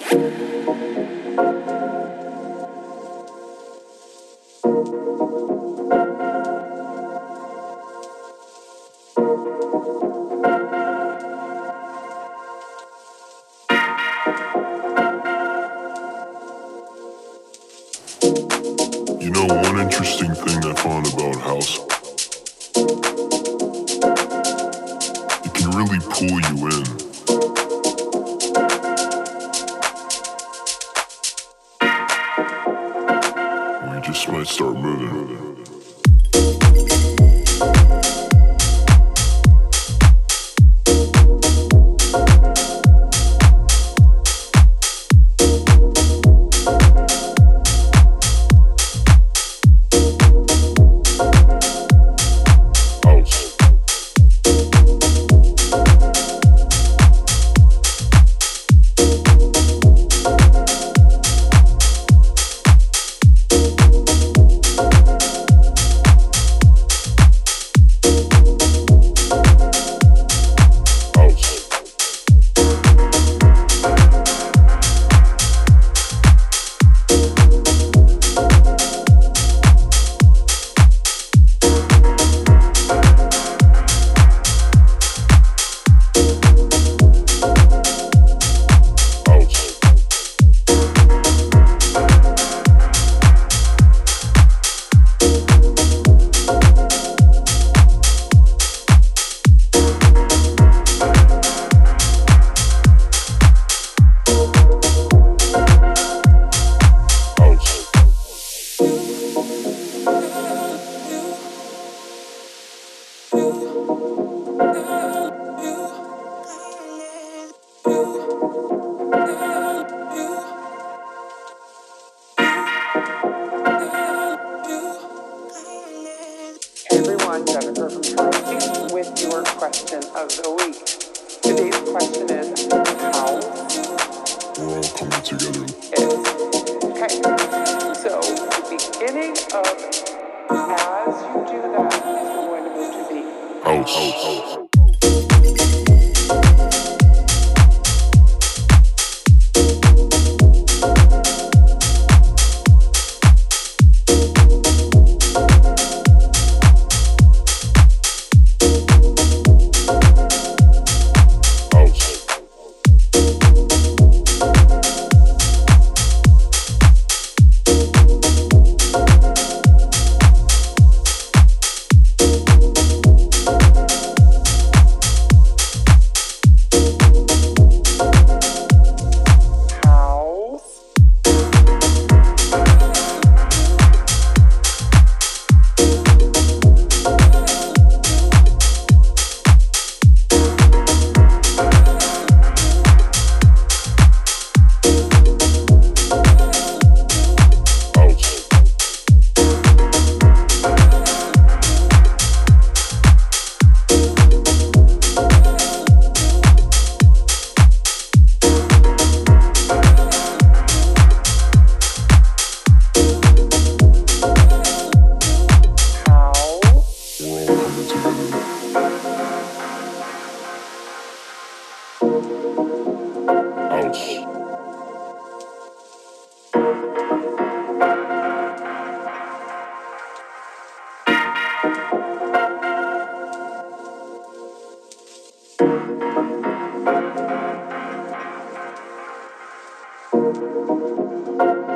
You know, one interesting thing I found about house, it can really pull you in. We just might start moving. Everyone, Jennifer from Charlie with your question of the week. Today's question is how We're all coming together. Okay, so the beginning of as you do that, you're going to move to the House. House.